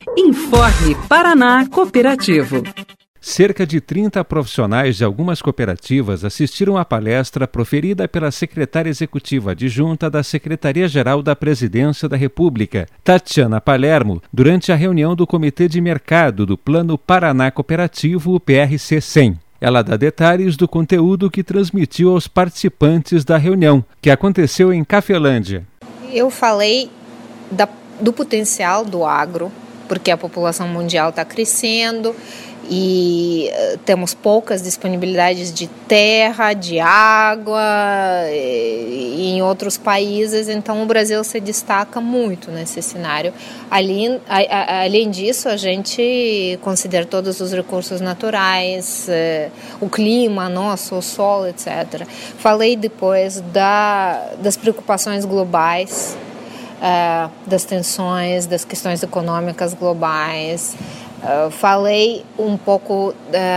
Informe Paraná Cooperativo. Cerca de 30 profissionais de algumas cooperativas assistiram à palestra proferida pela secretária executiva adjunta da Secretaria-Geral da Presidência da República, Tatiana Palermo, durante a reunião do Comitê de Mercado do Plano Paraná Cooperativo, PRC-100. Ela dá detalhes do conteúdo que transmitiu aos participantes da reunião, que aconteceu em Cafelândia. Eu falei do potencial do agro, porque a população mundial está crescendo e temos poucas disponibilidades de terra, de água em outros países, então o Brasil se destaca muito nesse cenário. Além disso, a gente considera todos os recursos naturais, o clima nosso, o solo, etc. Falei depois das preocupações globais, das tensões, das questões econômicas globais. Falei um pouco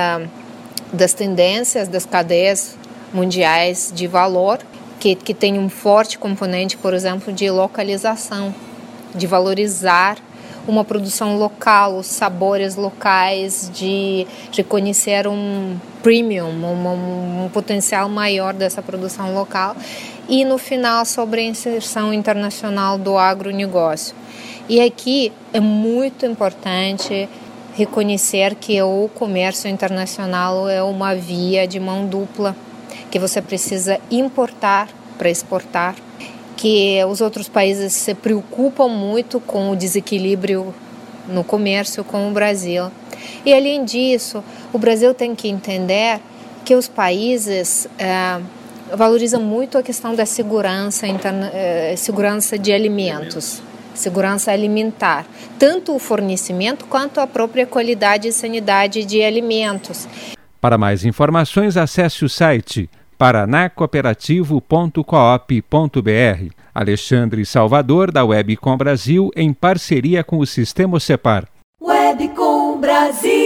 das tendências das cadeias mundiais de valor, que tem um forte componente, por exemplo, de localização, de valorizar uma produção local, os sabores locais, de reconhecer um premium, um potencial maior dessa produção local. E, no final, sobre a inserção internacional do agronegócio. E aqui é muito importante reconhecer que o comércio internacional é uma via de mão dupla, que você precisa importar para exportar, que os outros países se preocupam muito com o desequilíbrio no comércio com o Brasil. E, além disso, o Brasil tem que entender que os países valorizam muito a questão da segurança de alimentos, segurança alimentar, tanto o fornecimento quanto a própria qualidade e sanidade de alimentos. Para mais informações, acesse o site paranacooperativo.coop.br. Alexandre Salvador, da Webcom Brasil, em parceria com o Sistema Cepar. Webcom Brasil.